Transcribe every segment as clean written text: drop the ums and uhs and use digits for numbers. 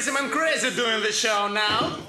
crazy man crazy doing the show now.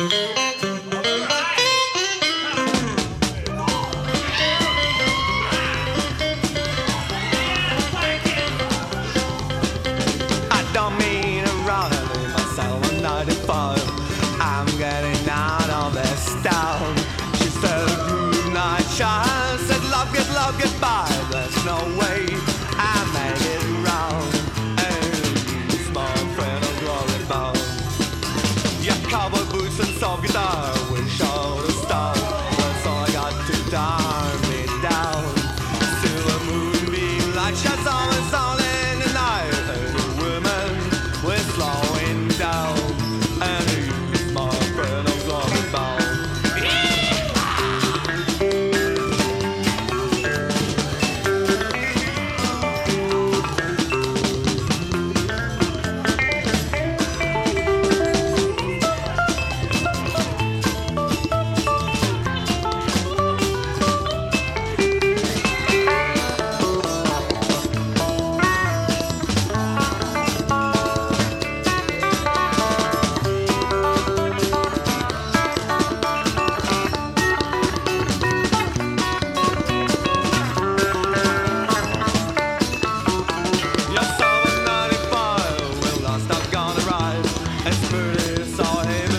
I don't mean to run myself, I'm 95. I'm getting out of this town. She said, good night, child. Said, love, goodbye. There's no way I made it round. And you, small friend of glory bound. Your cowboy boots and soft guitar will show the star. That's all I got to tie me down. Silver moonbeam light shines on us all in the night. And the women we're slowing down. And you, my friend of glory bound. Yes, I'm 95, well, last I've gone to ride. And Spirit is so heavy.